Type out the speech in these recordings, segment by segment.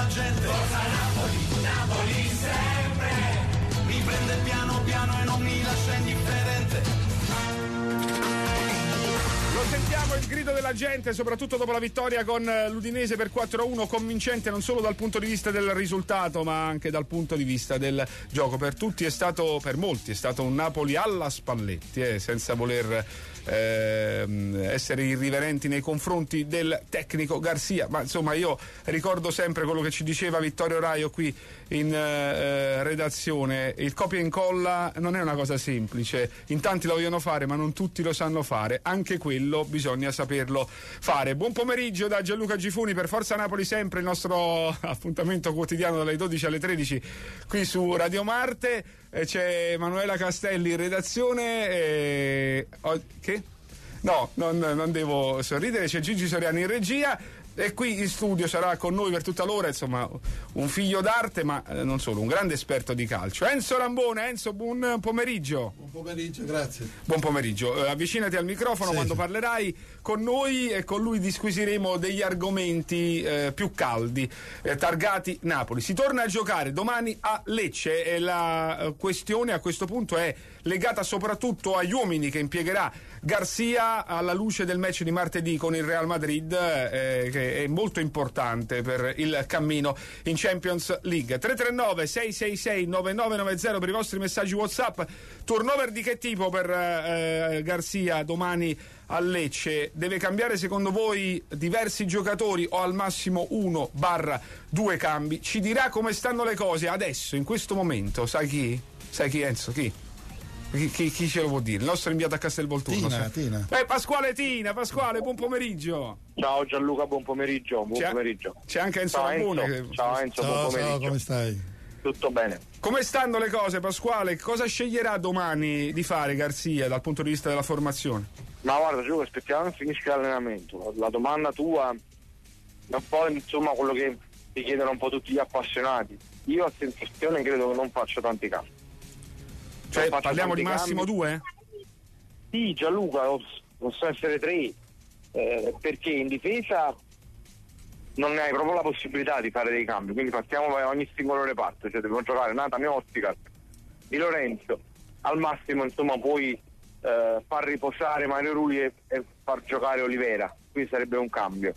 la gente. Forza Napoli, Napoli sempre. Mi prende piano piano e non mi lascia indifferente. Lo sentiamo il grido della gente, soprattutto dopo la vittoria con l'Udinese per 4-1, convincente non solo dal punto di vista del risultato, ma anche dal punto di vista del gioco. Per molti è stato un Napoli alla Spalletti, senza voler essere irriverenti nei confronti del tecnico Garcia, ma insomma io ricordo sempre quello che ci diceva Vittorio Raio qui in redazione: il copia e incolla non è una cosa semplice, in tanti lo vogliono fare ma non tutti lo sanno fare, anche quello bisogna saperlo fare. Buon pomeriggio da Gianluca Gifuni per Forza Napoli, sempre il nostro appuntamento quotidiano dalle 12 alle 13 qui su Radio Marte. C'è Manuela Castelli in redazione, che? No, non devo sorridere, c'è Gigi Soriani in regia e qui in studio sarà con noi per tutta l'ora, insomma, un figlio d'arte, ma non solo, un grande esperto di calcio. Enzo Rambone. Enzo, buon pomeriggio. Buon pomeriggio, grazie. Buon pomeriggio. Avvicinati al microfono quando parlerai con noi e con lui disquisiremo degli argomenti più caldi, targati Napoli. Si torna a giocare domani a Lecce e la questione a questo punto è legata soprattutto agli uomini che impiegherà Garcia alla luce del match di martedì con il Real Madrid, che è molto importante per il cammino in Champions League. 339-666-9990 per i vostri messaggi WhatsApp. Turnover di che tipo per Garcia domani a Lecce? Deve cambiare secondo voi diversi giocatori o al massimo 1/2 cambi? Ci dirà come stanno le cose adesso, in questo momento. Sai chi Enzo? Chi ce lo può dire? Il nostro inviato a Castelvolturno. Tina. Pasquale, buon pomeriggio. Ciao Gianluca, buon pomeriggio. C'è anche Enzo Rambone. Ciao Enzo, buon pomeriggio. Ciao, come stai? Tutto bene. Come stanno le cose, Pasquale? Cosa sceglierà domani di fare Garcia dal punto di vista della formazione? Ma guarda, Gianluca, aspettiamo che finisca l'allenamento. La domanda tua è un po' insomma quello che ti chiedono un po' tutti gli appassionati. Io a sensazione credo che non faccia tanti cambi. Cioè, parliamo di massimo 2? Sì, Gianluca, possono essere 3, perché in difesa non ne hai proprio la possibilità di fare dei cambi, quindi partiamo da ogni singolo reparto, cioè dobbiamo giocare Nathan e Oscar, Di Lorenzo, al massimo insomma puoi far riposare Mario Rui e far giocare Olivera, quindi sarebbe un cambio.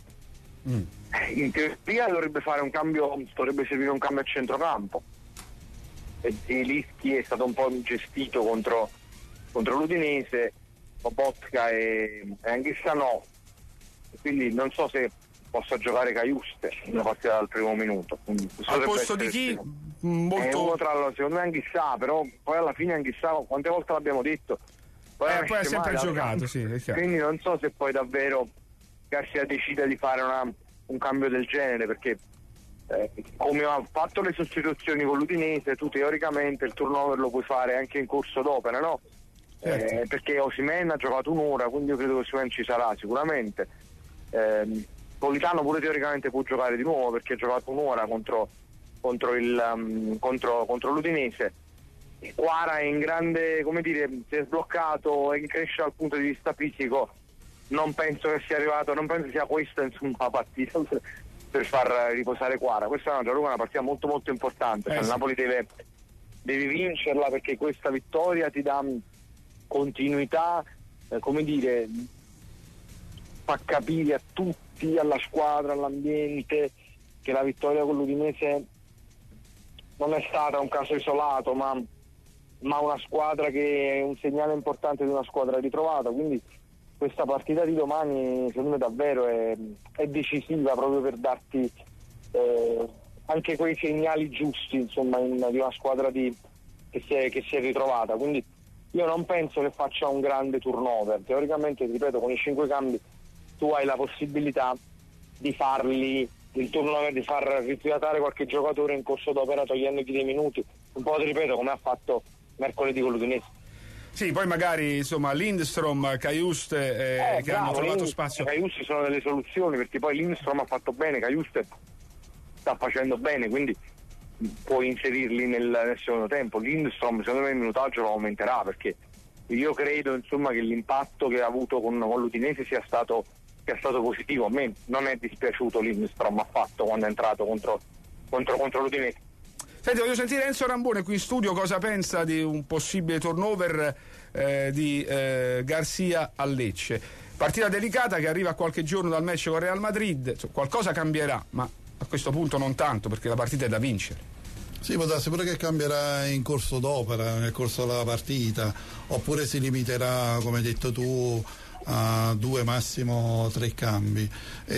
In teoria dovrebbe servire un cambio a centrocampo. Zelinski è stato un po' gestito contro l'Udinese, Botka e Anghissa no, quindi non so se possa giocare Caiuste nella partita dal primo minuto. Al posto di chi? Secondo me Anghissa, però poi alla fine Anghissa quante volte l'abbiamo detto, poi ha sempre giocato, sì, è chiaro. Quindi non so se poi davvero Garcia decida di fare un cambio del genere, perché come ha fatto le sostituzioni con l'Udinese, tu teoricamente il turnover lo puoi fare anche in corso d'opera, no? Certo. Perché Osimhen ha giocato un'ora, quindi io credo che Osimhen ci sarà sicuramente. Politano pure teoricamente può giocare di nuovo perché ha giocato un'ora contro l'Udinese. Quara è in grande, come dire, si è sbloccato e cresce dal punto di vista fisico. Non penso che sia arrivato, non penso sia questa insomma la partita per far riposare Quara. Questa è una partita molto molto importante, il Napoli deve vincerla, perché questa vittoria ti dà continuità, come dire, fa capire a tutti, alla squadra, all'ambiente, che la vittoria con l'Udinese non è stata un caso isolato, ma una squadra che è un segnale importante di una squadra ritrovata. Quindi questa partita di domani secondo me davvero è decisiva, proprio per darti anche quei segnali giusti, insomma, di una squadra che si è ritrovata. Quindi io non penso che faccia un grande turnover. Teoricamente, ripeto, con i 5 cambi tu hai la possibilità di farli il turnover, di far rifiatare qualche giocatore in corso d'opera togliendogli dei minuti, un po' ripeto come ha fatto mercoledì con l'Udinese. Sì, poi magari insomma Lindstrom, Caiuste che hanno trovato spazio. Caiuste sono delle soluzioni, perché poi Lindstrom ha fatto bene, Caiuste sta facendo bene, quindi puoi inserirli nel secondo tempo. Lindstrom secondo me il minutaggio lo aumenterà, perché io credo insomma che l'impatto che ha avuto con l'Udinese sia stato positivo. A me non è dispiaciuto Lindstrom affatto quando è entrato contro contro l'Udinese. Senti, voglio sentire Enzo Rambone qui in studio cosa pensa di un possibile turnover di Garcia a Lecce. Partita delicata che arriva a qualche giorno dal match con Real Madrid, qualcosa cambierà, ma a questo punto non tanto, perché la partita è da vincere. Sì, può darsi pure che cambierà in corso d'opera, nel corso della partita, oppure si limiterà, come hai detto tu, a 2 massimo 3 cambi.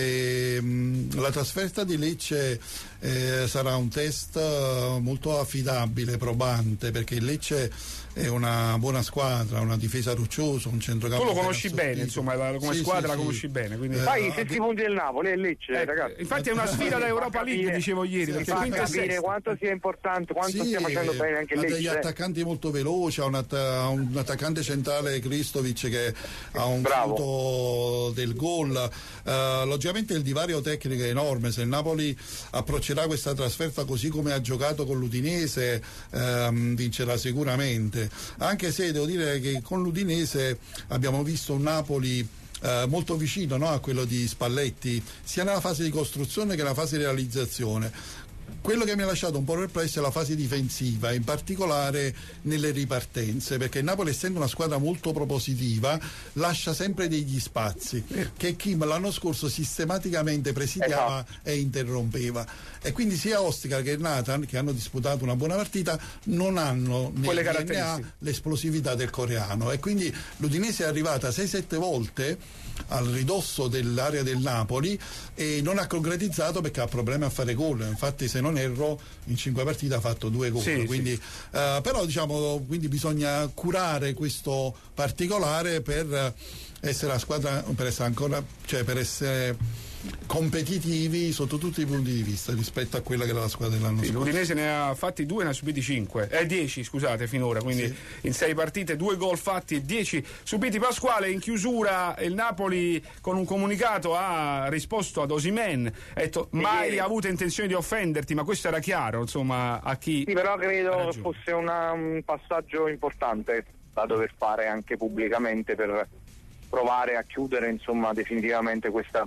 La trasferta di Lecce sarà un test molto affidabile, probante, perché il Lecce è una buona squadra, una difesa rocciosa, un centrocampo. Tu lo conosci bene, insomma, come squadra la conosci bene. Quindi... Fai i 7 punti del Napoli e Lecce, ragazzi. Infatti è una sfida da Europa League, dicevo ieri, perché fa capire quanto sia importante, quanto stia facendo bene anche Lecce. Ha degli attaccanti molto veloci, ha un attaccante centrale, Kristovic, che ha un punto del gol. Logicamente il divario tecnico è enorme. Se il Napoli approccerà questa trasferta così come ha giocato con l'Udinese, vincerà sicuramente, anche se devo dire che con l'Udinese abbiamo visto un Napoli molto vicino, no, a quello di Spalletti, sia nella fase di costruzione che nella fase di realizzazione. Quello che mi ha lasciato un po' perplesso è la fase difensiva, in particolare nelle ripartenze, perché il Napoli, essendo una squadra molto propositiva, lascia sempre degli spazi che Kim l'anno scorso sistematicamente presidiava e interrompeva, e quindi sia Ostica che Nathan, che hanno disputato una buona partita, non hanno nel DNA l'esplosività del coreano, e quindi l'Udinese è arrivata 6-7 volte al ridosso dell'area del Napoli e non ha concretizzato perché ha problemi a fare gol. Infatti, se non erro, in 5 partite ha fatto 2 gol, quindi però diciamo, quindi bisogna curare questo particolare per essere la squadra, per essere ancora, cioè per essere competitivi sotto tutti i punti di vista rispetto a quella che era la squadra dell'anno scorso. L'Udinese ne ha fatti 2, ne ha subiti 10 scusate finora, quindi in 6 partite 2 gol fatti e 10 subiti. Pasquale, in chiusura il Napoli con un comunicato ha risposto ad Osimhen, ha detto mai avuto intenzione di offenderti, ma questo era chiaro, insomma, a chi... Sì, però credo fosse un passaggio importante da dover fare anche pubblicamente per provare a chiudere, insomma, definitivamente questa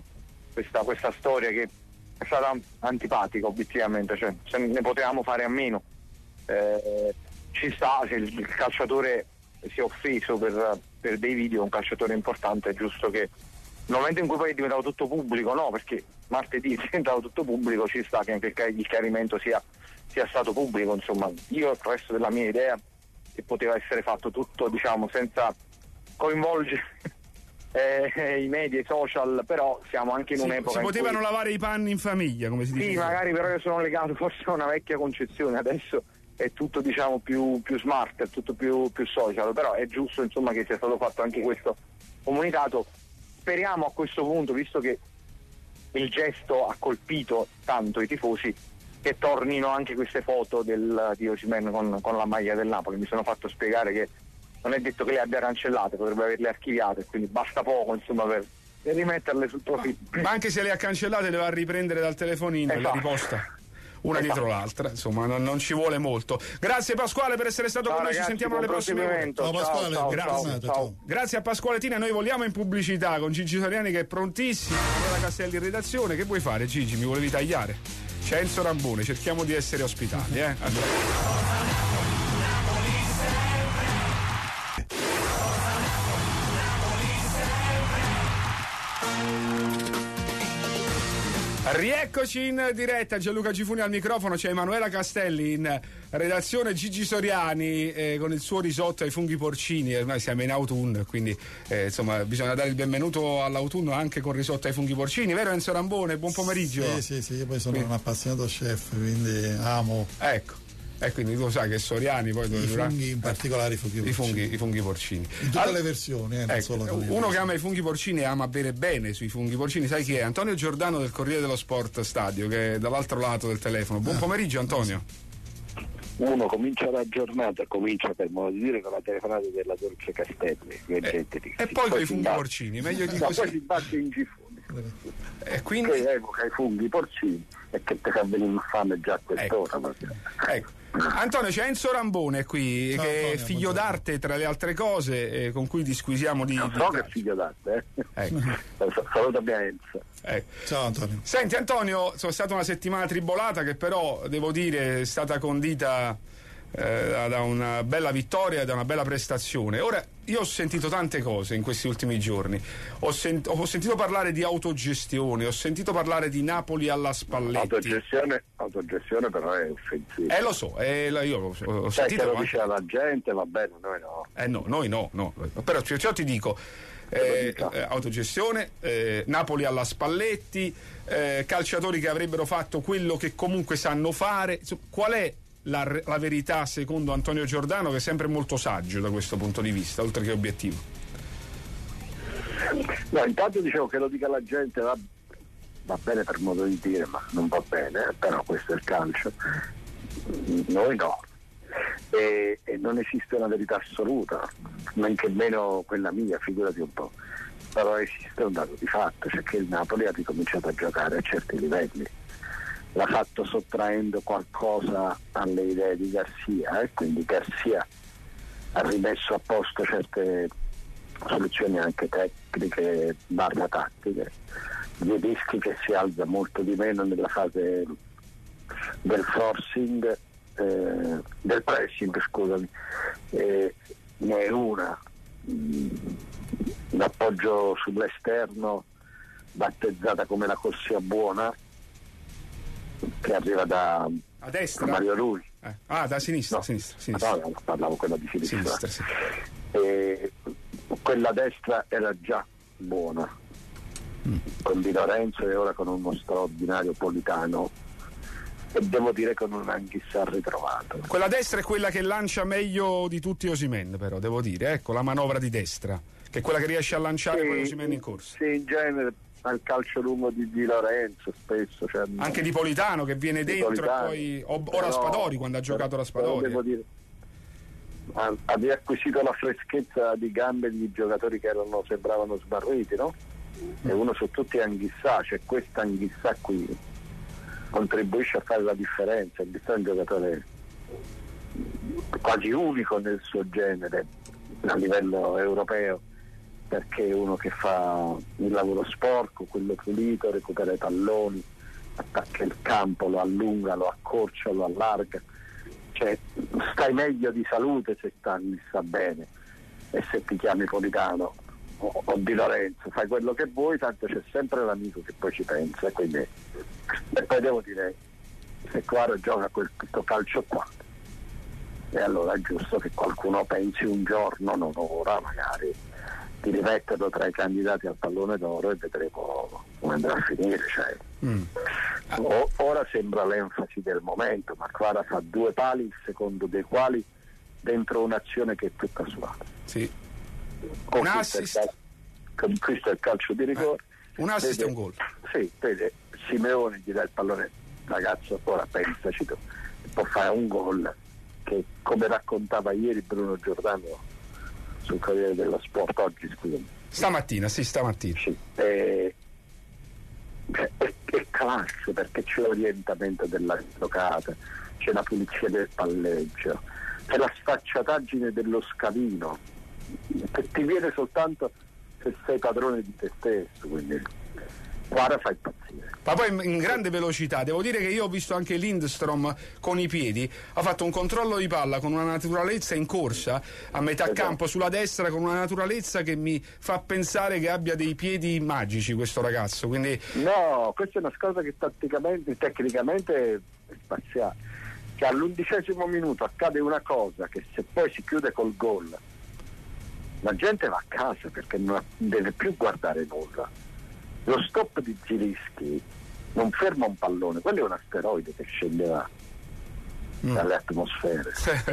storia che è stata antipatica obiettivamente, cioè se ne potevamo fare a meno. Ci sta, se il calciatore si è offeso per dei video, un calciatore importante, è giusto che nel momento in cui poi è diventato tutto pubblico, no, perché martedì è diventato tutto pubblico, ci sta che anche il chiarimento sia stato pubblico. Insomma, io resto della mia idea che poteva essere fatto tutto, diciamo, senza coinvolgere i media, i social, però siamo anche in un'epoca si potevano lavare i panni in famiglia, come si dice. Sì, magari, però io sono legato forse a una vecchia concezione, adesso è tutto, diciamo, più smart, è tutto più social, però è giusto, insomma, che sia stato fatto anche questo comunicato. Speriamo a questo punto, visto che il gesto ha colpito tanto i tifosi, che tornino anche queste foto di Osimhen con la maglia del Napoli. Mi sono fatto spiegare che non è detto che le abbia cancellate, potrebbe averle archiviate, quindi basta poco, insomma, per rimetterle sul profilo. Ma anche se le ha cancellate le va a riprendere dal telefonino e le riposta una dietro l'altra, insomma non ci vuole molto. Grazie Pasquale per essere stato con noi, ci sentiamo alle prossime ore. Ciao Pasquale, grazie. Grazie a Pasquale Tina, noi vogliamo in pubblicità con Gigi Soriani che è prontissimo, Manuela Castelli in redazione. Che vuoi fare, Gigi? Mi volevi tagliare? C'è Enzo Rambone, cerchiamo di essere ospitali, Rieccoci in diretta, Gianluca Gifuni al microfono, c'è Emanuela Castelli in redazione, Gigi Soriani con il suo risotto ai funghi porcini. Ormai siamo in autunno, quindi insomma bisogna dare il benvenuto all'autunno anche con risotto ai funghi porcini, vero Enzo Rambone? Buon pomeriggio. Sì, io poi sono un appassionato chef, quindi amo. Ecco. E quindi tu sai che Soriani poi i funghi, in particolare i funghi porcini in tutte le versioni, non solo uno che ama i funghi porcini e ama bere bene sui funghi porcini, sai chi è? Antonio Giordano del Corriere dello Sport Stadio, che è dall'altro lato del telefono. Buon pomeriggio Antonio. Uno comincia la giornata, per modo di dire, con la telefonata della Dolce Castelli, e poi con i funghi porcini, meglio di così. Poi si batte in Gifuni. E quindi che evoca i funghi porcini e che ti fa venire infame già a quest'ora. Ecco. Antonio, c'è Enzo Rambone qui, Ciao, che è Antonio, figlio buongiorno. d'arte tra le altre cose, con cui disquisiamo di Non so che calcio. figlio d'arte, Ecco. Saluta mia Enzo. Ciao Antonio. Senti Antonio, sono stata una settimana tribolata che però devo dire è stata condita da una bella vittoria e da una bella prestazione. Ora, io ho sentito tante cose in questi ultimi giorni, ho sentito parlare di autogestione, ho sentito parlare di Napoli alla Spalletti. Autogestione però è offensiva. Lo so, io ho Sai che sentito lo dice la gente, va bene, noi no. no, noi no. Però ciò ti dico, autogestione, Napoli alla Spalletti, calciatori che avrebbero fatto quello che comunque sanno fare. Qual è la verità secondo Antonio Giordano, che è sempre molto saggio da questo punto di vista, oltre che obiettivo? No, intanto dicevo che lo dica la gente, va bene per modo di dire, ma non va bene, però questo è il calcio. Noi no. E non esiste una verità assoluta, men che meno quella mia, figurati un po'. Però esiste un dato di fatto, cioè che il Napoli ha ricominciato a giocare a certi livelli. L'ha fatto sottraendo qualcosa alle idee di Garcia, e quindi Garcia ha rimesso a posto certe soluzioni anche tecniche / tattiche. Zielinski che si alza molto di meno nella fase del forcing, del pressing, scusami, ne è una, l'appoggio sull'esterno battezzata come la corsia buona, che arriva da destra? Mario Rui. Da sinistra, No, sinistra. No, parlavo quella di sinistra. Sì. E quella destra era già buona, con Di Lorenzo e ora con uno straordinario Politano, e devo dire con un Anghissà ritrovato. Quella destra è quella che lancia meglio di tutti Osimhen, però devo dire, ecco, la manovra di destra, che è quella che riesce a lanciare con Osimhen in corsa. Sì, in genere al calcio lungo di Lorenzo spesso, cioè, anche di Politano che viene dentro Politano. E poi Raspadori, quando ha giocato Raspadori. Devo dire, ha riacquisito la freschezza di gambe di giocatori che sembravano sbarriti, no? E uno su tutti è Anghissà, cioè questa Anghissà qui contribuisce a fare la differenza. Anghissà è un giocatore quasi unico nel suo genere a livello europeo, perché è uno che fa il lavoro sporco, quello pulito, recupera i palloni, attacca il campo, lo allunga, lo accorcia, lo allarga, cioè stai meglio di salute se sta bene, e se ti chiami Politano o Di Lorenzo fai quello che vuoi, tanto c'è sempre l'amico che poi ci pensa, quindi. E poi devo dire, se Quara gioca questo calcio qua, e allora è giusto che qualcuno pensi un giorno, non ora magari, di rimetterlo tra i candidati al pallone d'oro, e vedremo come andrà a finire. Cioè. Ora sembra l'enfasi del momento, ma Quara fa 2 pali, il secondo dei quali dentro un'azione che è tutta sua. Sì. Un assist. Questo è il calcio di rigore. Un assist e un gol. Sì, vede, Simeone gli dà il pallone, ragazzo, ora pensaci tu, può fare un gol che, come raccontava ieri Bruno Giordano sul Corriere dello Sport, oggi scusami. Stamattina. Sì, è classe, perché c'è l'orientamento della giocata, c'è la pulizia del palleggio, c'è la sfacciataggine dello scalino, che ti viene soltanto se sei padrone di te stesso, quindi guarda, fa impazzire. Ma poi in grande velocità, devo dire che io ho visto anche Lindstrom con i piedi, ha fatto un controllo di palla con una naturalezza in corsa a metà campo sulla destra, con una naturalezza che mi fa pensare che abbia dei piedi magici questo ragazzo, quindi. No, questa è una cosa che tecnicamente è spaziale, che all'11° minuto accade una cosa che, se poi si chiude col gol, la gente va a casa perché non deve più guardare nulla. Lo stop di Zielinski non ferma un pallone, quello è un asteroide che scendeva dalle atmosfere.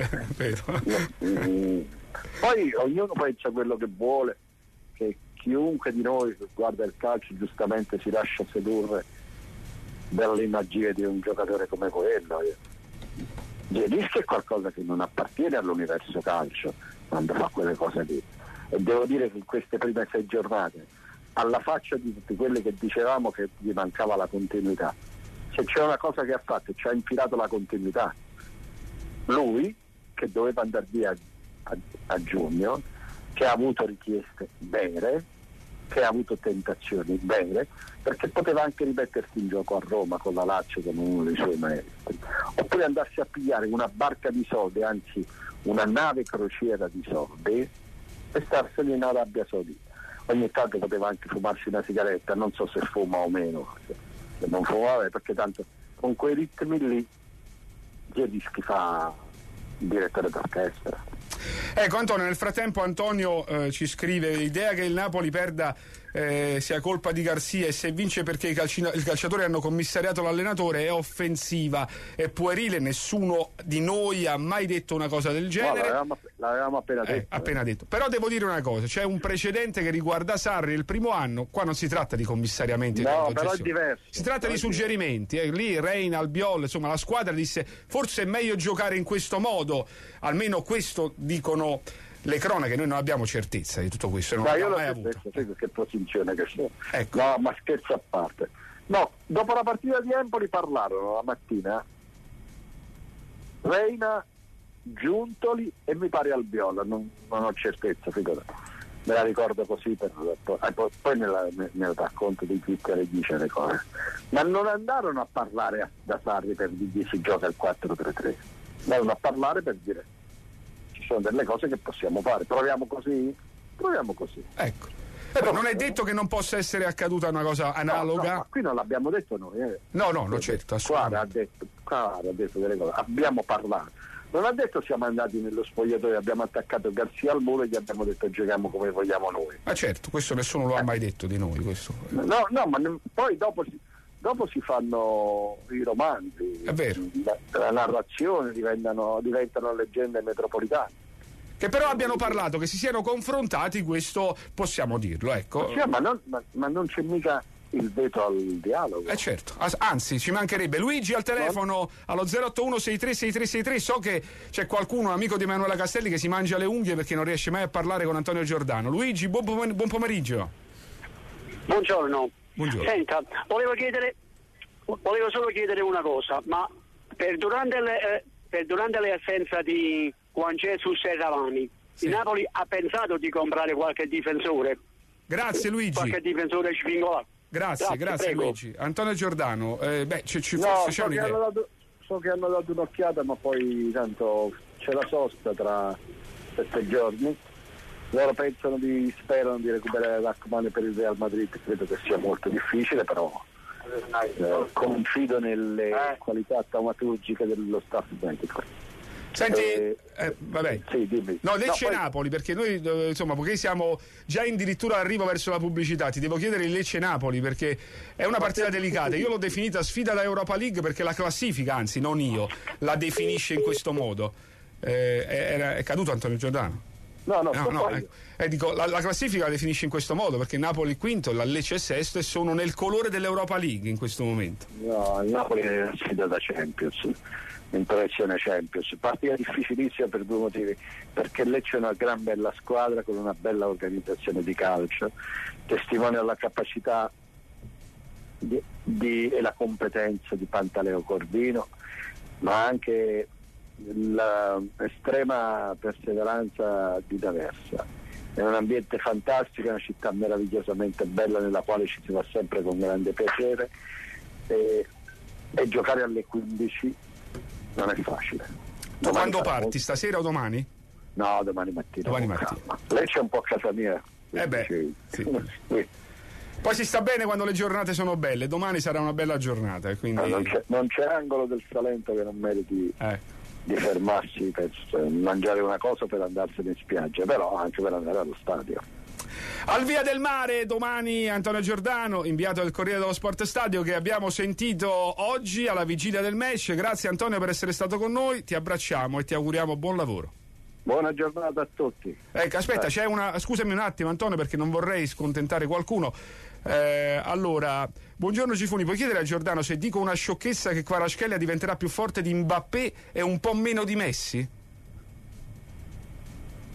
Poi ognuno pensa quello che vuole, che chiunque di noi che guarda il calcio giustamente si lascia sedurre dall'immagine di un giocatore come quello. Zielinski è qualcosa che non appartiene all'universo calcio quando fa quelle cose lì, e devo dire che in queste prime 6 giornate alla faccia di tutti quelli che dicevamo che gli mancava la continuità. Se c'è una cosa che ha fatto, ci ha infilato la continuità. Lui, che doveva andare via a giugno, che ha avuto richieste vere, che ha avuto tentazioni vere, perché poteva anche rimettersi in gioco a Roma con la Lazio come uno dei suoi maestri, oppure andarsi a pigliare una barca di soldi, anzi una nave crociera di soldi, e starsene in Arabia Saudita. Ogni tanto poteva anche fumarsi una sigaretta, non so se fuma o meno, se non fumava, perché tanto con quei ritmi lì che rischi fa il direttore d'orchestra. Ecco Antonio, nel frattempo Antonio ci scrive: l'idea che il Napoli perda sia colpa di Garcia, e se vince perché i calciatori hanno commissariato l'allenatore, è offensiva, è puerile, nessuno di noi ha mai detto una cosa del genere. No, l'avevamo appena detto. Però devo dire una cosa, c'è un precedente che riguarda Sarri il primo anno, qua non si tratta di commissariamenti, no, però è diverso, si tratta di suggerimenti, lì Reina, Albiol, insomma la squadra disse forse è meglio giocare in questo modo, almeno questo dicono le cronache, noi non abbiamo certezza di tutto questo, non l'abbiamo mai avuto. Che posizione che sono. Ecco. No, ma scherzo a parte. No, dopo la partita di Empoli parlarono la mattina Reina, Giuntoli e mi pare Albiol, non ho certezza, figurati. Me la ricordo così, poi nel racconto di Twitter dice le cose. Ma non andarono a parlare da Sarri per dirgli si gioca il 4-3-3, andarono a parlare per dire ci sono delle cose che possiamo fare, proviamo così. Ecco. Però non è detto che non possa essere accaduta una cosa analoga. No, ma qui non l'abbiamo detto noi. No, certo, assolutamente. Qua ha detto delle cose, abbiamo parlato. Non ha detto siamo andati nello spogliatoio, abbiamo attaccato Garcia al muro e gli abbiamo detto giochiamo come vogliamo noi. Ma certo, questo nessuno lo ha mai detto di noi. Questo. No, ma poi dopo si fanno i romanzi, è vero. La narrazione diventano leggende metropolitane. Che però abbiano parlato, che si siano confrontati, questo possiamo dirlo, ecco. Sì, ma non c'è mica il veto al dialogo. Certo, anzi ci mancherebbe. Luigi al telefono allo 081636363. So che c'è qualcuno, un amico di Emanuela Castelli, che si mangia le unghie perché non riesce mai a parlare con Antonio Giordano. Luigi, buon pomeriggio. Buongiorno. Buongiorno. Senta, volevo solo chiedere una cosa, ma durante le assenze di Juan Jesus e Cavani, sì, il Napoli ha pensato di comprare qualche difensore? Grazie Luigi. Qualche difensore svincolato? Grazie Luigi. Antonio Giordano, so che hanno dato un'occhiata, ma poi tanto c'è la sosta tra 7 giorni. Loro sperano di recuperare Rachmani per il Real Madrid, credo che sia molto difficile, però confido nelle qualità taumaturgiche dello staff medico. Senti, vabbè. Sì, dimmi. No, Lecce-Napoli, perché noi insomma, poiché siamo già addirittura all'arrivo verso la pubblicità, ti devo chiedere il Lecce-Napoli, perché è una partita delicata. Io l'ho definita sfida da Europa League perché la classifica, anzi non io, la definisce in questo modo. È caduto Antonio Giordano? No, dico, la classifica la definisce in questo modo perché Napoli quinto, la Lecce è sesto e sono nel colore dell'Europa League in questo momento. No, il Napoli è una sfida da Champions, in proiezione Champions, partita difficilissima per 2 motivi, perché Lecce è una gran bella squadra con una bella organizzazione di calcio, testimonia la capacità e la competenza di Pantaleo Corvino, ma anche l'estrema perseveranza di D'Aversa. È un ambiente fantastico, è una città meravigliosamente bella nella quale ci si va sempre con grande piacere e giocare alle 15 non è facile. Quando parti? Stasera o domani? No, domani mattina. Lei c'è un po' a casa mia. Sì. Poi si sta bene quando le giornate sono belle, domani sarà una bella giornata. Quindi... non c'è angolo del Salento che non meriti di fermarsi per mangiare una cosa per andarsene in spiaggia, però anche per andare allo stadio. Al Via del Mare domani Antonio Giordano, inviato del Corriere dello Sport Stadio, che abbiamo sentito oggi alla vigilia del match. Grazie Antonio per essere stato con noi, ti abbracciamo e ti auguriamo buon lavoro. Buona giornata a tutti. Ecco, aspetta, scusami un attimo Antonio, perché non vorrei scontentare qualcuno. Allora, buongiorno Cifuni, puoi chiedere a Giordano se dico una sciocchezza che Kvaratskhelia diventerà più forte di Mbappé e un po' meno di Messi?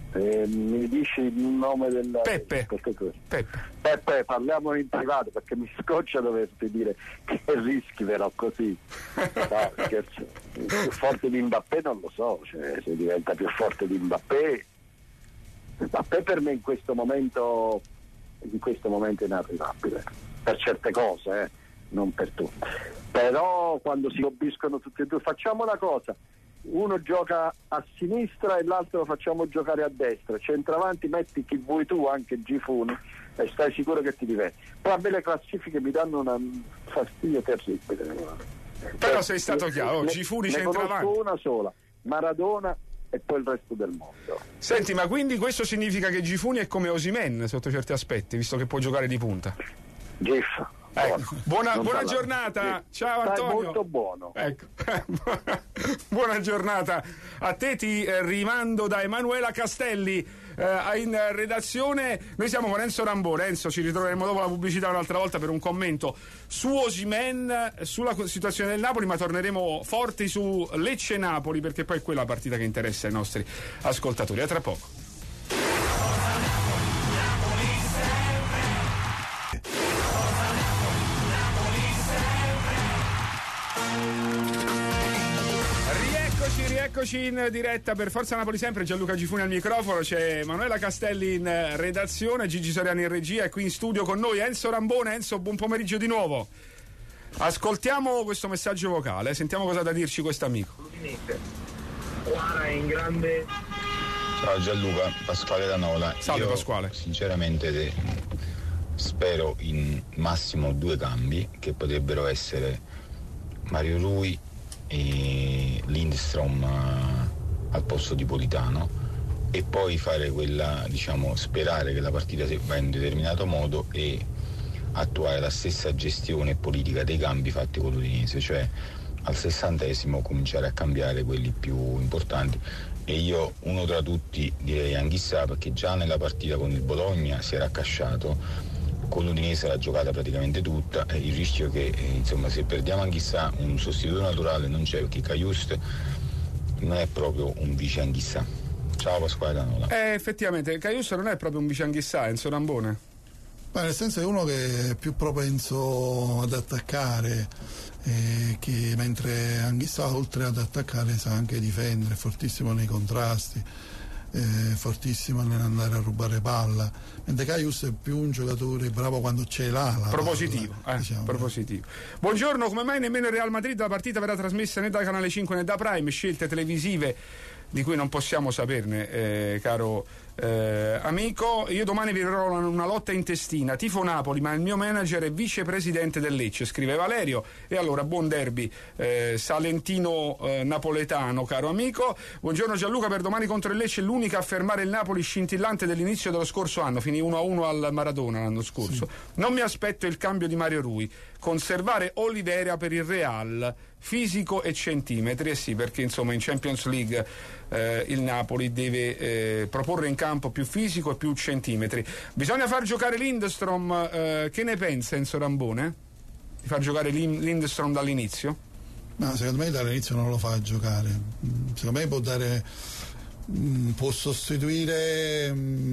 Mi dici il nome del Peppe. Peppe, parliamo in privato perché mi scoccia doverti dire che rischi però così. No, scherzo. Più forte di Mbappé non lo so, cioè, se diventa più forte di Mbappé per me in questo momento è inarrivabile per certe cose, non per tutte, però quando si lobbiscono tutti e due, facciamo una cosa, uno gioca a sinistra e l'altro lo facciamo giocare a destra, centravanti metti chi vuoi tu, anche Gifuni, e stai sicuro che ti diverti. Poi a me le classifiche mi danno un fastidio terribile. Però sei stato chiaro, Gifuni centravanti. Ne conosco una sola, Maradona e poi il resto del mondo. Senti, ma quindi questo significa che Gifuni è come Osimhen sotto certi aspetti, visto che può giocare di punta? Gif. Buona giornata, ciao Antonio. Molto buono. Ecco. Buona giornata a te, ti rimando da Emanuela Castelli in redazione. Noi siamo con Enzo Rambone. Enzo, ci ritroveremo dopo la pubblicità un'altra volta per un commento su Osimhen, sulla situazione del Napoli, ma torneremo forti su Lecce-Napoli, perché poi è quella partita che interessa ai nostri ascoltatori. A tra poco. Rieccoci in diretta per Forza Napoli sempre, Gianluca Gifuni al microfono, c'è Emanuela Castelli in redazione, Gigi Soriani in regia e qui in studio con noi Enzo Rambone. Enzo, buon pomeriggio di nuovo. Ascoltiamo questo messaggio vocale, sentiamo cosa ha da dirci questo amico. Quara è in grande. Ciao Gianluca, Pasquale da Nola. Salve. Io, Pasquale. Sinceramente spero in massimo 2 cambi che potrebbero essere Mario Rui e Lindstrom al posto di Politano, e poi fare quella, sperare che la partita va in un determinato modo e attuare la stessa gestione politica dei cambi fatti con l'Udinese, cioè al 60esimo cominciare a cambiare quelli più importanti, e io uno tra tutti direi Anghissà, perché già nella partita con il Bologna si era accasciato, con l'Udinese l'ha giocata praticamente tutta, e il rischio che se perdiamo Anghissà un sostituto naturale non c'è, perché Cajuste non è proprio un vice Anghissà. Ciao Pasquale da Nola. Effettivamente Cajuste non è proprio un vice Anghissà, Enzo Rambone. Ma nel senso è uno che è più propenso ad attaccare, che mentre Anghissà oltre ad attaccare sa anche difendere, è fortissimo nei contrasti, fortissimo nell'andare a rubare palla, mentre Caius è più un giocatore bravo quando c'è l'ala propositivo, propositivo. Buongiorno, come mai nemmeno il Real Madrid la partita verrà trasmessa né da Canale 5 né da Prime, scelte televisive di cui non possiamo saperne, caro amico. Io domani vivrò una lotta intestina, tifo Napoli, ma il mio manager è vicepresidente del Lecce, scrive Valerio. E allora buon derby salentino napoletano, caro amico. Buongiorno Gianluca, per domani contro il Lecce l'unica a fermare il Napoli scintillante dell'inizio dello scorso anno, finì 1-1 al Maradona l'anno scorso. Sì. Non mi aspetto il cambio di Mario Rui, conservare Oliveira per il Real, fisico e centimetri, sì, perché insomma in Champions League il Napoli deve proporre in campo più fisico e più centimetri. Bisogna far giocare Lindstrom, che ne pensa Enzo Rambone? Di far giocare Lindstrom dall'inizio? No, secondo me dall'inizio non lo fa giocare, secondo me può sostituire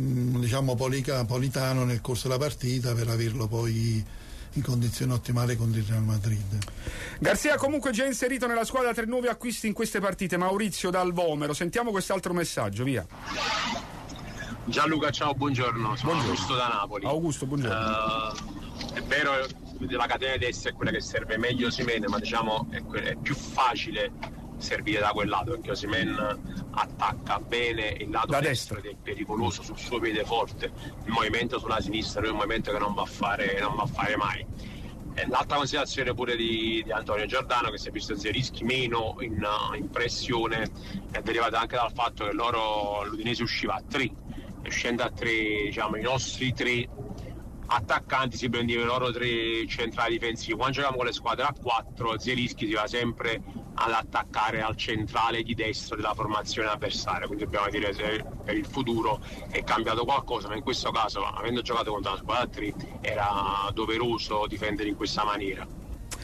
Politano nel corso della partita per averlo poi in condizione ottimale contro il Real Madrid. Garzia comunque già inserito nella squadra 3 nuovi acquisti in queste partite. Maurizio dal Vomero, sentiamo quest'altro messaggio, via. Gianluca, ciao, buongiorno, sono Augusto da Napoli. Augusto, buongiorno. È vero, la catena destra è quella che serve meglio Osimhen, ma è più facile servire da quel lato, perché Osimhen attacca bene il lato destro ed è pericoloso sul suo piede forte. Il movimento sulla sinistra è un movimento che non va a fare mai. E l'altra considerazione pure di Antonio Giordano, che si è visto Zielinski meno in pressione, è derivata anche dal fatto che l'Udinese usciva a 3, e uscendo a 3, i nostri 3 attaccanti si prendevano i loro 3 centrali difensivi. Quando giochiamo con le squadre a 4, Zielinski si va sempre ad attaccare al centrale di destra della formazione avversaria, quindi dobbiamo dire se per il futuro è cambiato qualcosa, ma in questo caso, avendo giocato contro la squadra a 3, era doveroso difendere in questa maniera.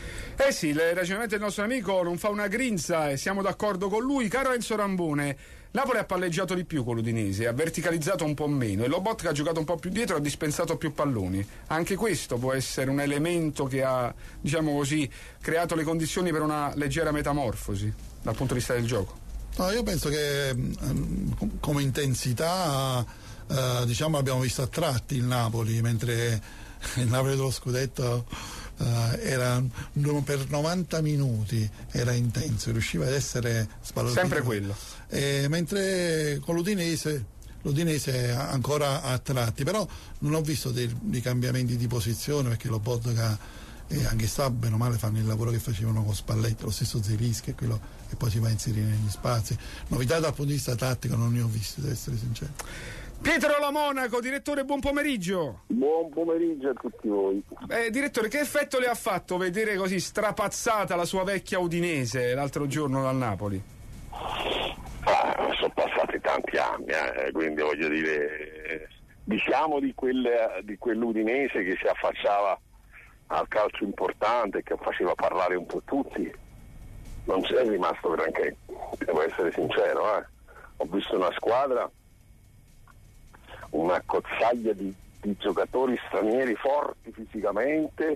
Sì, il ragionamento del nostro amico non fa una grinza e siamo d'accordo con lui. Caro Enzo Rambone, Napoli ha palleggiato di più con l'Udinese, ha verticalizzato un po' meno e Lobotka ha giocato un po' più dietro e ha dispensato più palloni. Anche questo può essere un elemento che ha, diciamo così, creato le condizioni per una leggera metamorfosi dal punto di vista del gioco. No, io penso che come intensità diciamo abbiamo visto a tratti il Napoli, mentre il Napoli dello scudetto era per 90 minuti era intenso, riusciva ad essere sbalordito. Sempre quello. Mentre con l'Udinese ancora a tratti, però non ho visto dei cambiamenti di posizione, perché Lobotka e anche sta bene o male fanno il lavoro che facevano con Spalletti, lo stesso Zelinski, quello che poi si va a inserire negli spazi. Novità dal punto di vista tattico non ne ho viste, devo essere sincero. Pietro La Monaco, direttore, buon pomeriggio. Buon pomeriggio a tutti voi. Direttore, che effetto le ha fatto vedere così strapazzata la sua vecchia Udinese l'altro giorno dal Napoli? Sono passati tanti anni, quindi voglio dire, diciamo di quell'Udinese che si affacciava al calcio importante, che faceva parlare un po' tutti, non c'è rimasto granché, devo essere sincero. Ho visto una squadra, una cozzaglia di giocatori stranieri forti fisicamente,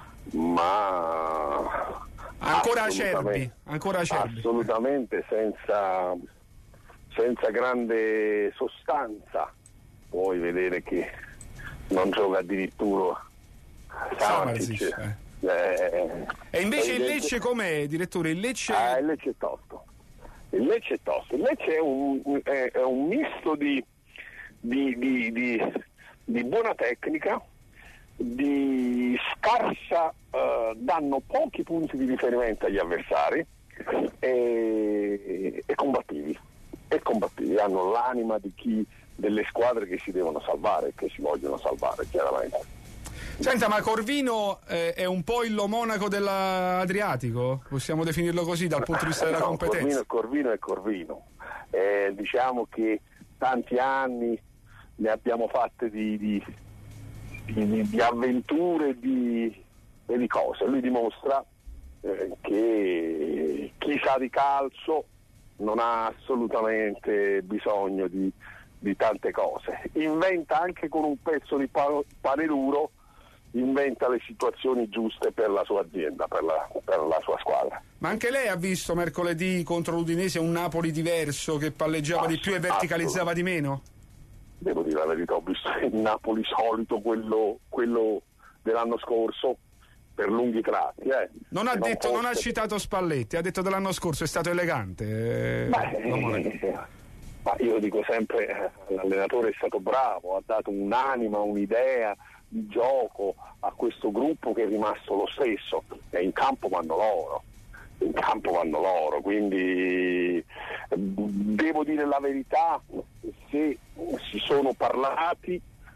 ma ancora acerbi. Assolutamente senza grande sostanza. Puoi vedere che non gioca addirittura Samardzic. E invece il Lecce com'è, direttore? Il Lecce il Lecce è tosto. Il Lecce è un misto di buona tecnica, di scarsa, danno pochi punti di riferimento agli avversari e combattivi, hanno l'anima delle squadre che si devono salvare, che si vogliono salvare, chiaramente. Senta, ma Corvino è un po' il Monaco dell'Adriatico? Possiamo definirlo così dal punto di vista della competenza? Corvino è Corvino. Diciamo che tanti anni ne abbiamo fatte di avventure e di cose. Lui dimostra che chi sa di calcio non ha assolutamente bisogno di tante cose. Inventa anche con un pezzo di pane duro, inventa le situazioni giuste per la sua azienda, per la sua squadra. Ma anche lei ha visto mercoledì contro l'Udinese un Napoli diverso, che palleggiava di più e verticalizzava di meno? Devo dire la verità, ho visto il Napoli solito, quello dell'anno scorso, per lunghi tratti. Non ha citato Spalletti, ha detto dell'anno scorso, è stato elegante. Ma io dico sempre, l'allenatore è stato bravo, ha dato un'anima, un'idea di gioco a questo gruppo che è rimasto lo stesso, e in campo vanno loro, quindi devo dire la verità, se si sono parlati,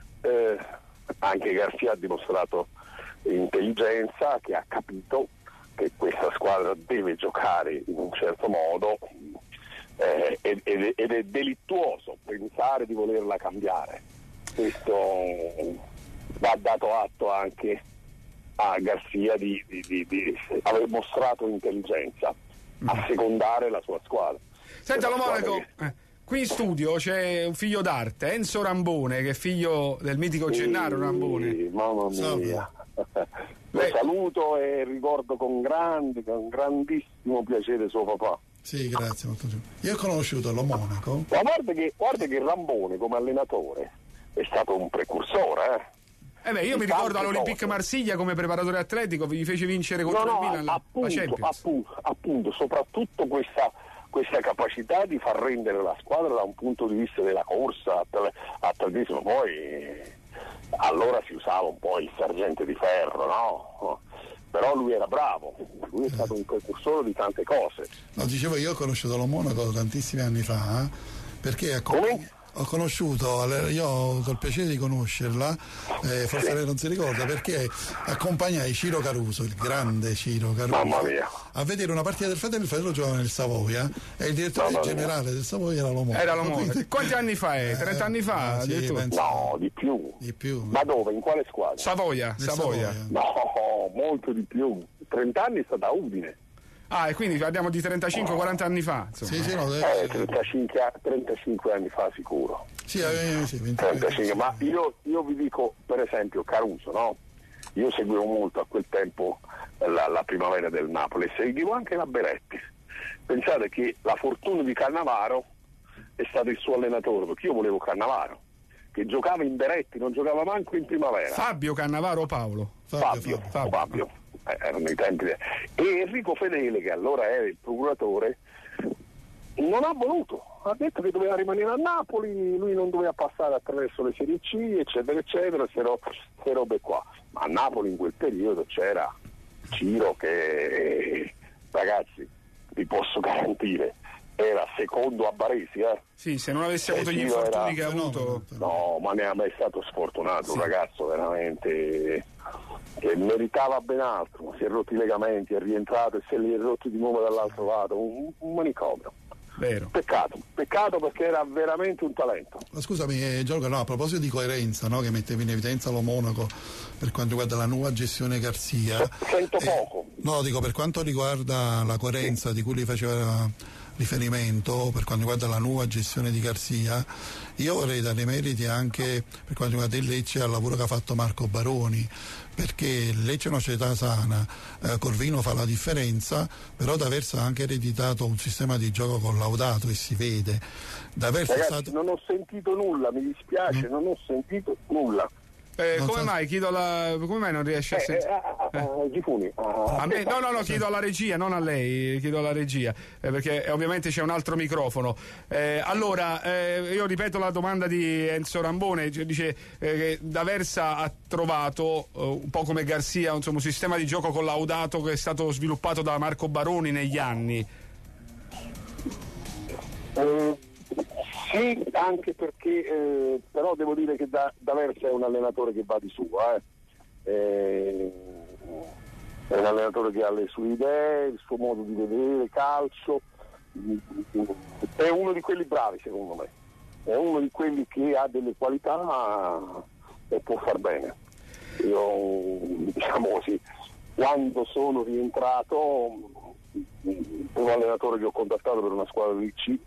anche Garcia ha dimostrato intelligenza, che ha capito che questa squadra deve giocare in un certo modo, ed è delittuoso pensare di volerla cambiare. Questo va dato atto anche a Garcia di aver mostrato intelligenza a secondare la sua squadra. Senta, Lo Monaco, qui in studio c'è un figlio d'arte, Enzo Rambone, che è figlio del mitico Gennaro Rambone. Mamma mia. Lo saluto e ricordo con grandissimo piacere suo papà. Sì, grazie, molto giù. Io ho conosciuto Lo Monaco. Ma guarda che Rambone come allenatore è stato un precursore, io mi ricordo all'Olympique Marsiglia come preparatore atletico, vi fece vincere contro il Milan la Champions. Appunto, soprattutto questa capacità di far rendere la squadra da un punto di vista della corsa, atletismo. Poi allora si usava un po' il sergente di ferro, no? Però lui era bravo, lui è stato un precursore di tante cose. No, dicevo, io ho conosciuto Lo Monaco tantissimi anni fa, perché ho conosciuto, io ho avuto il piacere di conoscerla, forse lei non si ricorda, perché accompagnai Ciro Caruso, il grande Ciro Caruso, a vedere una partita del Fratello. Il Fratello giocava nel Savoia e il direttore generale del Savoia era Lo Monaco. Quanti anni fa è? 30 anni fa? Sì, no, di più. Ma dove? In quale squadra? Savoia. No, molto di più. 30 anni è stata Udine. Ah, e quindi parliamo di 35-40 anni fa. Sì, no, 35 anni fa sicuro. Sì, 35, ma io vi dico, per esempio, Caruso, no? Io seguivo molto a quel tempo la primavera del Napoli, seguivo anche la Beretti. Pensate che la fortuna di Cannavaro è stato il suo allenatore, perché io volevo Cannavaro, che giocava in Beretti, non giocava manco in primavera. Fabio Cannavaro o Paolo? Fabio. Erano i tempi. E Enrico Fedele, che allora era il procuratore, non ha voluto, ha detto che doveva rimanere a Napoli, lui non doveva passare attraverso le Serie C, eccetera eccetera, queste robe qua. Ma a Napoli in quel periodo c'era Ciro che, ragazzi, vi posso garantire, era secondo a Baresi. Sì, se non avesse avuto gli infortuni che ha avuto. No, ma ne è mai stato sfortunato, un ragazzo veramente che meritava ben altro, ma si è rotti i legamenti, è rientrato e se li è rotti di nuovo dall'altro lato, un manicomio. Vero. Peccato perché era veramente un talento. Ma scusami Giorgio, no, a proposito di coerenza, no, che mettevi in evidenza lo Monaco per quanto riguarda la nuova gestione Garzia. Sento poco. No, dico, per quanto riguarda la coerenza di cui li faceva riferimento, per quanto riguarda la nuova gestione di Garzia, io vorrei dare i meriti anche per quanto riguarda il Lecce al lavoro che ha fatto Marco Baroni, perché il Lecce è una società sana, Corvino fa la differenza, però D'Aversa ha anche ereditato un sistema di gioco collaudato e si vede. D'Aversa Ragazzi, non ho sentito nulla, mi dispiace, non ho sentito nulla. Come mai? Come mai non riesce a sentire? Gifuni. A me? No, chiedo alla regia, non a lei, chiedo alla regia, perché ovviamente c'è un altro microfono. Allora, io ripeto la domanda di Enzo Rambone, dice che D'Aversa ha trovato, un po' come Garzia, insomma, un sistema di gioco collaudato che è stato sviluppato da Marco Baroni negli anni. Sì, anche perché però devo dire che D'Aversa è un allenatore che va di sua, è un allenatore che ha le sue idee, il suo modo di vedere calcio, è uno di quelli bravi secondo me, è uno di quelli che ha delle qualità e può far bene. Io, diciamo così, quando sono rientrato, un allenatore che ho contattato per una squadra di C,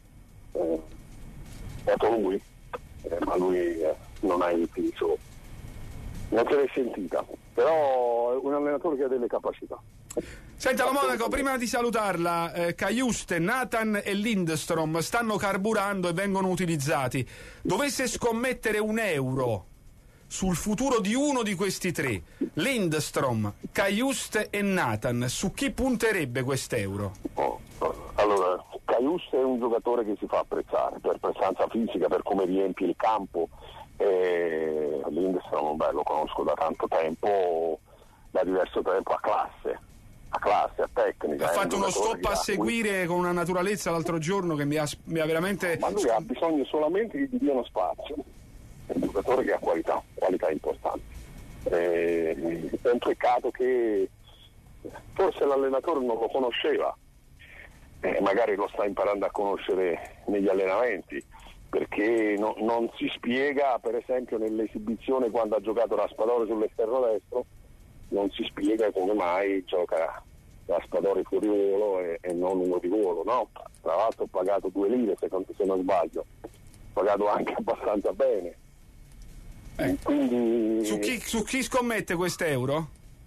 è stato lui, ma lui non ha impedito, non se l'è sentita, però è un allenatore che ha delle capacità. Senta, la Monaco, prima di salutarla, Cajuste, Nathan e Lindstrom stanno carburando e vengono utilizzati. Dovesse scommettere €1 sul futuro di uno di questi tre, Lindstrom, Cajuste e Nathan, su chi punterebbe quest'euro? Allora, Cajuste è un giocatore che si fa apprezzare per prestanza fisica, per come riempie il campo. Lindstrom, lo conosco da tanto tempo, da diverso tempo, a classe, a tecnica. Ha fatto uno stop a seguire con una naturalezza l'altro giorno che mi ha veramente... Ma lui ha bisogno solamente che gli diano spazio. È un giocatore che ha qualità importanti. È un peccato che forse l'allenatore non lo conosceva, magari lo sta imparando a conoscere negli allenamenti, perché non si spiega, per esempio nell'esibizione quando ha giocato Raspadori sull'esterno destro, non si spiega come mai gioca Raspadori fuori volo e non uno di volo, no? Tra l'altro ho pagato 2 lire se non sbaglio, ho pagato anche abbastanza bene. Quindi... Su chi scommette quest'euro?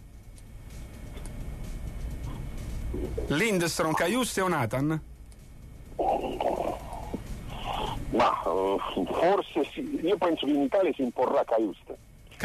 Lindstrom, Cajuste o Nathan? Ma forse sì, io penso che in Italia si imporrà Cajuste.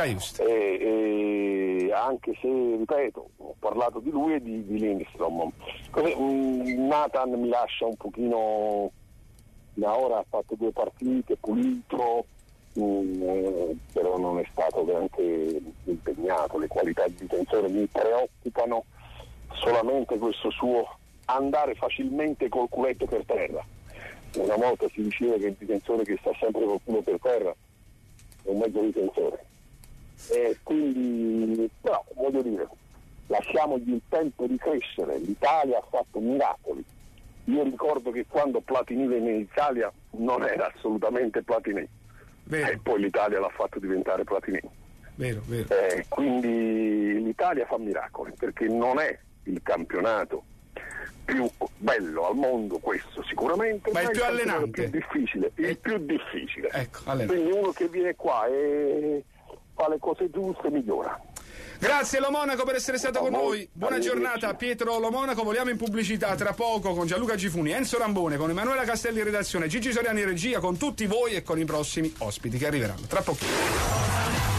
Anche se, ripeto, ho parlato di lui e di Lindstrom. Nathan mi lascia un pochino, da ora ha fatto 2 partite, pulito, però non è stato veramente impegnato. Le qualità di difensore mi preoccupano, solamente questo suo andare facilmente col culetto per terra. Una volta si diceva che il difensore che sta sempre col culo per terra è un mezzo difensore, e quindi, però voglio dire, lasciamogli il tempo di crescere. L'Italia ha fatto miracoli. Io ricordo che quando Platini venne in Italia non era assolutamente Platini, e poi l'Italia l'ha fatto diventare Platini. Vero. Quindi l'Italia fa miracoli, perché non è il campionato più bello al mondo, questo sicuramente, ma il più allenante, il più difficile. Ecco, quindi uno che viene qua e fa le cose giuste migliora. Grazie Lo Monaco per essere stato con noi. Buona giornata Pietro Lo Monaco. Voliamo in pubblicità tra poco con Gianluca Gifuni, Enzo Rambone, con Emanuela Castelli in redazione, Gigi Soriani in regia, con tutti voi e con i prossimi ospiti che arriveranno tra pochino.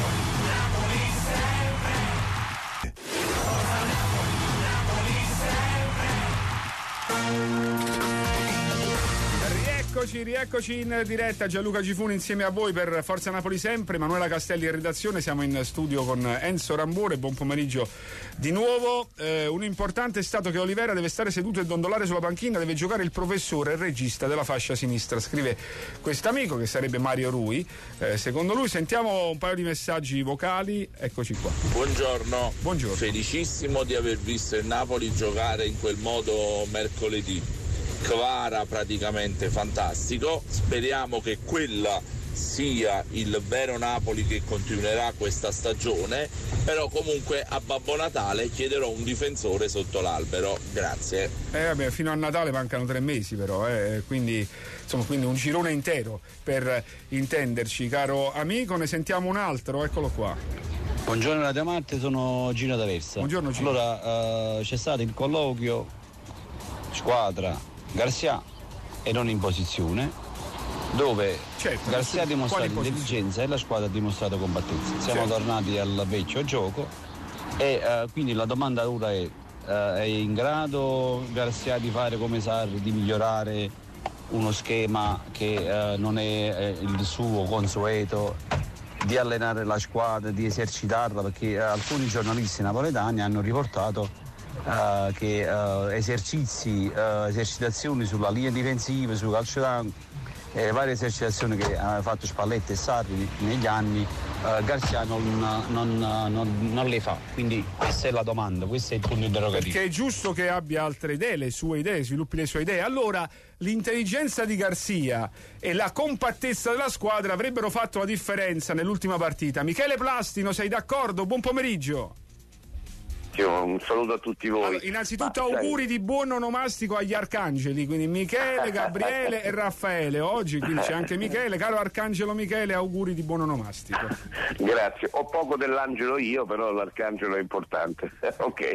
Rieccoci in diretta, Gianluca Gifuni insieme a voi per Forza Napoli sempre, Emanuela Castelli in redazione, siamo in studio con Enzo Rambone, buon pomeriggio di nuovo. Un importante è stato che Olivera deve stare seduto e dondolare sulla panchina, deve giocare il professore e il regista della fascia sinistra, scrive quest'amico che sarebbe Mario Rui. Secondo lui sentiamo un paio di messaggi vocali, eccoci qua. Buongiorno. Buongiorno. Felicissimo di aver visto il Napoli giocare in quel modo mercoledì. Kvara praticamente fantastico, speriamo che quella sia il vero Napoli che continuerà questa stagione, però comunque a Babbo Natale chiederò un difensore sotto l'albero, grazie. Vabbè, fino a Natale mancano 3 mesi però, quindi un girone intero per intenderci, caro amico. Ne sentiamo un altro, eccolo qua. Buongiorno Radio Marte, sono Gino d'Aversa. Buongiorno Gino. Allora, c'è stato il colloquio squadra Garcia e non in posizione, dove Garcia ha dimostrato intelligenza e la squadra ha dimostrato compattezza. Siamo tornati al vecchio gioco e quindi la domanda ora è in grado Garcia di fare come Sarri, di migliorare uno schema che non è il suo consueto, di allenare la squadra, di esercitarla, perché alcuni giornalisti napoletani hanno riportato che esercitazioni sulla linea difensiva, sul calcio d'angolo, varie esercitazioni che ha fatto Spalletti e Sarri negli anni, Garcia non le fa, quindi questa è la domanda, questo è il punto interrogativo. Perché è giusto che abbia altre idee, le sue idee, sviluppi le sue idee. Allora l'intelligenza di Garcia e la compattezza della squadra avrebbero fatto la differenza nell'ultima partita. Michele Plastino, sei d'accordo? Buon pomeriggio. Un saluto a tutti voi. Allora, innanzitutto auguri di buon onomastico agli arcangeli, quindi Michele, Gabriele e Raffaele. Oggi quindi c'è anche Michele, caro arcangelo Michele, auguri di buon onomastico. Grazie, ho poco dell'angelo io, però l'arcangelo è importante. Ok.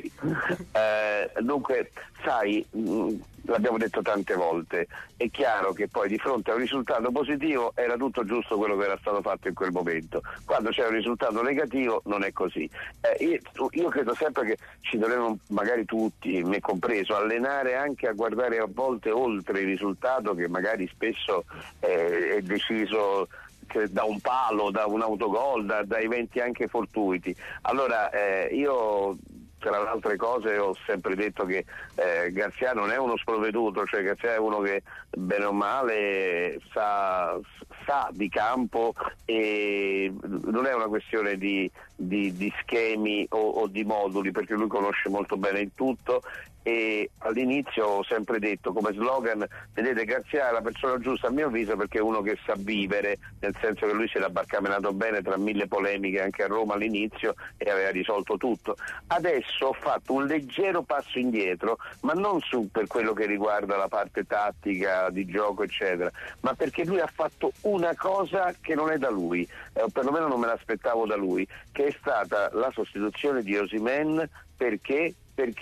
Dunque, sai, l'abbiamo detto tante volte, è chiaro che poi di fronte a un risultato positivo era tutto giusto quello che era stato fatto in quel momento. Quando c'è un risultato negativo non è così. Io credo sempre che ci dovremmo, magari tutti, me compreso, allenare anche a guardare a volte oltre il risultato, che magari spesso è deciso da un palo, da un autogol, da eventi anche fortuiti. Allora io, tra le altre cose, ho sempre detto che Garcia non è uno sprovveduto, cioè Garcia è uno che bene o male sa di campo, e non è una questione di schemi o di moduli, perché lui conosce molto bene il tutto. E all'inizio ho sempre detto come slogan, vedete, Garcia è la persona giusta a mio avviso, perché è uno che sa vivere, nel senso che lui si era barcamenato bene tra 1000 polemiche anche a Roma all'inizio e aveva risolto tutto. Adesso ho fatto un leggero passo indietro, ma non per quello che riguarda la parte tattica di gioco eccetera, ma perché lui ha fatto una cosa che non è da lui, o perlomeno non me l'aspettavo da lui, che è stata la sostituzione di Osimhen, perché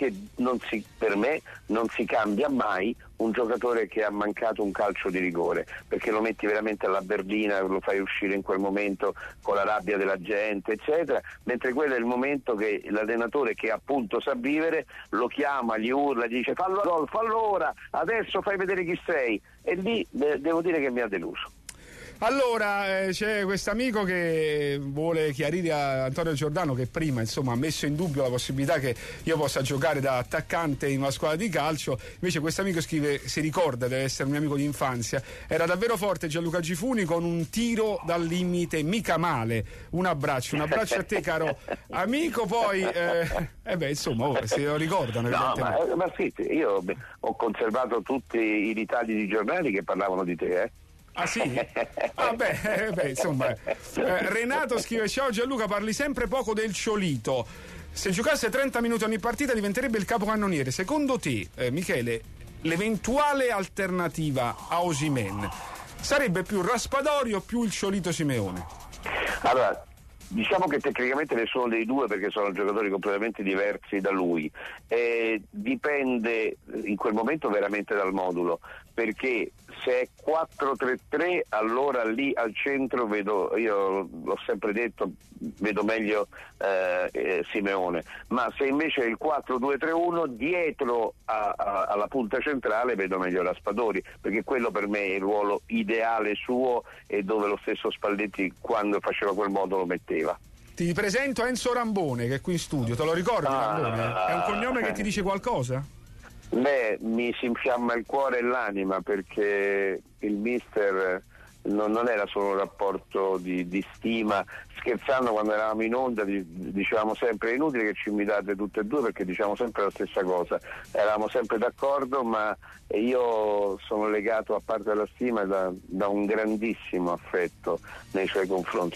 per me non si cambia mai un giocatore che ha mancato un calcio di rigore, perché lo metti veramente alla berlina, lo fai uscire in quel momento con la rabbia della gente eccetera, mentre quello è il momento che l'allenatore, che appunto sa vivere, lo chiama, gli urla, gli dice fallo ora, adesso fai vedere chi sei, e lì devo dire che mi ha deluso. Allora, c'è questo amico che vuole chiarire a Antonio Giordano, che prima ha messo in dubbio la possibilità che io possa giocare da attaccante in una squadra di calcio. Invece questo amico scrive, si ricorda, deve essere un mio amico di infanzia, era davvero forte Gianluca Gifuni, con un tiro dal limite mica male. Un abbraccio a te, caro amico. Poi se lo ricordano. No, ma sì, io ho conservato tutti i ritagli di giornali che parlavano di te, Ah sì? Renato scrive: ciao Gianluca, parli sempre poco del Ciolito. Se giocasse 30 minuti ogni partita diventerebbe il capocannoniere. Secondo te, Michele, l'eventuale alternativa a Osimhen sarebbe più Raspadori o più il Ciolito Simeone? Allora, diciamo che tecnicamente ne sono dei due perché sono giocatori completamente diversi da lui. Dipende in quel momento veramente dal modulo, perché se è 4-3-3 allora lì al centro vedo, io l'ho sempre detto, vedo meglio Simeone, ma se invece è il 4-2-3-1 dietro alla punta centrale vedo meglio Raspadori, perché quello per me è il ruolo ideale suo e dove lo stesso Spalletti quando faceva quel modo lo metteva. Ti presento Enzo Rambone che è qui in studio, te lo ricordi Rambone? È un cognome che ti dice qualcosa? Beh, mi si infiamma il cuore e l'anima perché il mister non era solo un rapporto di stima. Scherzando, quando eravamo in onda dicevamo sempre è inutile che ci invitate tutte e due perché diciamo sempre la stessa cosa, eravamo sempre d'accordo, ma io sono legato, a parte la stima, da un grandissimo affetto nei suoi confronti.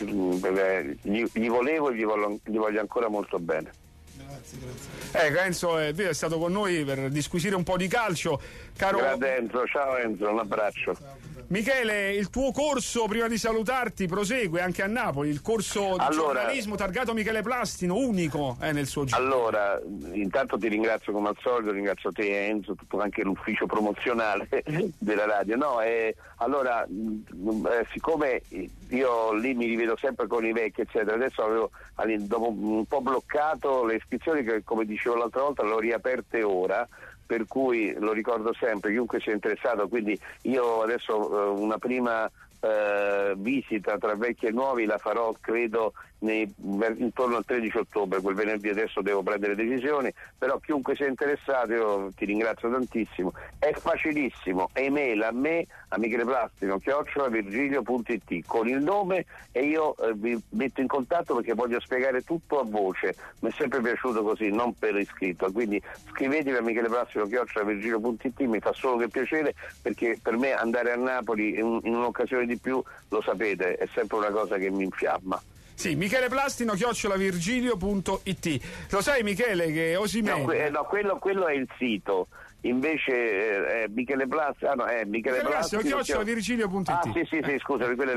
Gli volevo e gli voglio ancora molto bene. Grazie. Enzo è stato con noi per disquisire un po' di calcio. Grazie Enzo, ciao Enzo, un abbraccio. Michele, il tuo corso, prima di salutarti, prosegue anche a Napoli, il corso di giornalismo targato Michele Plastino, unico nel suo giro. Allora, intanto ti ringrazio come al solito, ringrazio te e Enzo, tutto anche l'ufficio promozionale della radio. Allora, siccome io lì mi rivedo sempre con i vecchi, eccetera, adesso avevo dopo un po' bloccato le iscrizioni che, come dicevo l'altra volta, le ho riaperte ora, per cui lo ricordo sempre, chiunque sia interessato, quindi io adesso una prima visita tra vecchi e nuovi la farò credo intorno al 13 ottobre, quel venerdì. Adesso devo prendere decisioni, però chiunque sia interessato, io ti ringrazio tantissimo, è facilissimo, email a me, a Michele Plastino @virgilio.it con il nome e io vi metto in contatto perché voglio spiegare tutto a voce, mi è sempre piaciuto così, non per iscritto, quindi scrivetemi a Michele Plastino @virgilio.it, mi fa solo che piacere, perché per me andare a Napoli in un'occasione di più, lo sapete, è sempre una cosa che mi infiamma. Sì, Michele Plastino @virgilio.it. Lo sai Michele che Osimhen... No, quello è il sito. Invece Michele Plastino Michele Plastino @virgilio.it. Sì, scusa, quello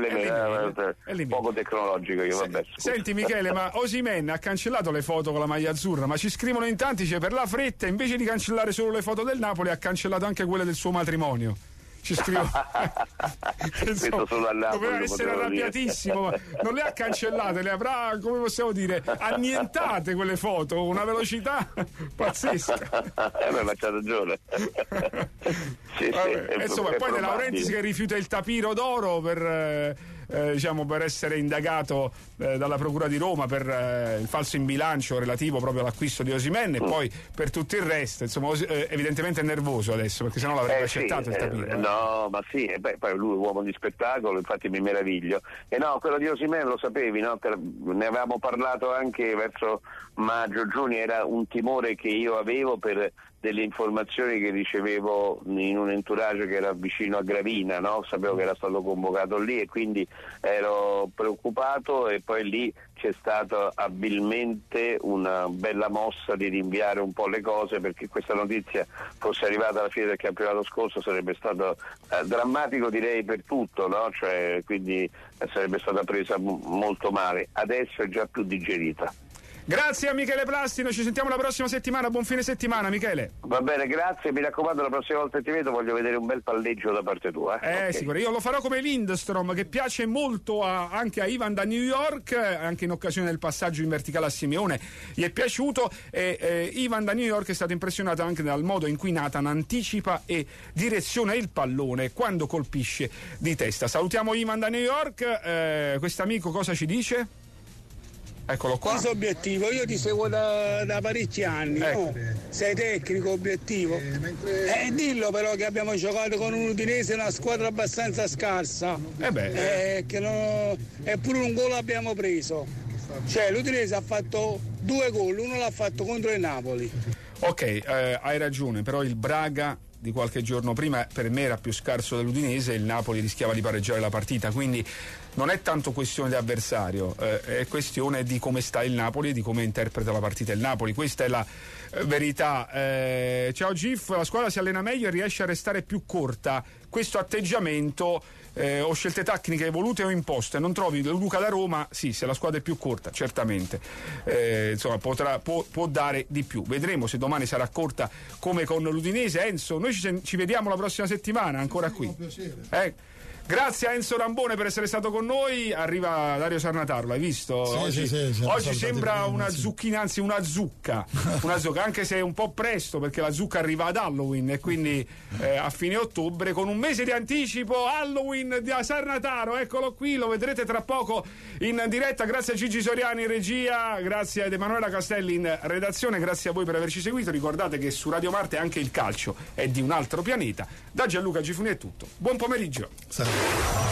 è poco tecnologico io, vabbè. Senti Michele, ma Osimhen ha cancellato le foto con la maglia azzurra, ma ci scrivono in tanti, per la fretta invece di cancellare solo le foto del Napoli ha cancellato anche quelle del suo matrimonio. Ci scrivo doveva essere arrabbiatissimo, ma non le ha cancellate, le avrà, come possiamo dire, annientate quelle foto, una velocità pazzesca. Ma c'ha ragione. Insomma, poi De Laurentiis che rifiuta il tapiro d'oro per essere indagato dalla Procura di Roma per il falso in bilancio relativo proprio all'acquisto di Osimhen, e poi per tutto il resto, insomma, evidentemente è nervoso adesso perché sennò l'avrebbe accettato il tapiro. No, ma sì, e poi lui è uomo di spettacolo, infatti mi meraviglio. E no, quello di Osimhen lo sapevi, no? Ne avevamo parlato anche verso maggio-giugno, era un timore che io avevo per delle informazioni che ricevevo in un entourage che era vicino a Gravina, no? Sapevo che era stato convocato lì e quindi ero preoccupato, e poi lì c'è stata abilmente una bella mossa di rinviare un po' le cose, perché questa notizia fosse arrivata alla fine del campionato scorso sarebbe stato drammatico, direi, per tutto, no? Quindi sarebbe stata presa molto male. Adesso è già più digerita. Grazie a Michele Plastino, ci sentiamo la prossima settimana, buon fine settimana Michele. Va bene, grazie, mi raccomando, la prossima volta che ti vedo voglio vedere un bel palleggio da parte tua. Okay. Sicuro, io lo farò come Lindstrom, che piace molto anche a Ivan da New York, anche in occasione del passaggio in verticale a Simeone gli è piaciuto, e Ivan da New York è stato impressionato anche dal modo in cui Nathan anticipa e direziona il pallone quando colpisce di testa. Salutiamo Ivan da New York, quest'amico cosa ci dice? Eccolo qua. Questo obiettivo, io ti seguo da parecchi anni, no? Sei tecnico, obiettivo. Dillo però che abbiamo giocato con un Udinese, una squadra abbastanza scarsa. Eppure un gol abbiamo preso. L'Udinese ha fatto 2 gol, uno l'ha fatto contro il Napoli. Ok, hai ragione, però il Braga di qualche giorno prima per me era più scarso dell'Udinese e il Napoli rischiava di pareggiare la partita, quindi non è tanto questione di avversario, è questione di come sta il Napoli e di come interpreta la partita il Napoli. Questa è la verità. Ciao Gif, la squadra si allena meglio e riesce a restare più corta. Questo atteggiamento o scelte tecniche evolute o imposte, non trovi Luca da Roma? Sì, se la squadra è più corta, certamente, insomma può dare di più. Vedremo se domani sarà corta come con l'Udinese. Enzo, noi ci vediamo la prossima settimana ancora qui. Grazie a Enzo Rambone per essere stato con noi. Arriva Dario Sarnataro, l'hai visto? Sì, oggi sembra una zucchina, anzi una zucca, anche se è un po' presto perché la zucca arriva ad Halloween e quindi a fine ottobre, con un mese di anticipo. Halloween di Sarnataro, eccolo qui, lo vedrete tra poco in diretta. Grazie a Gigi Soriani in regia, grazie ad Emanuela Castelli in redazione, grazie a voi per averci seguito. Ricordate che su Radio Marte anche il calcio è di un altro pianeta. Da Gianluca Gifuni è tutto, buon pomeriggio.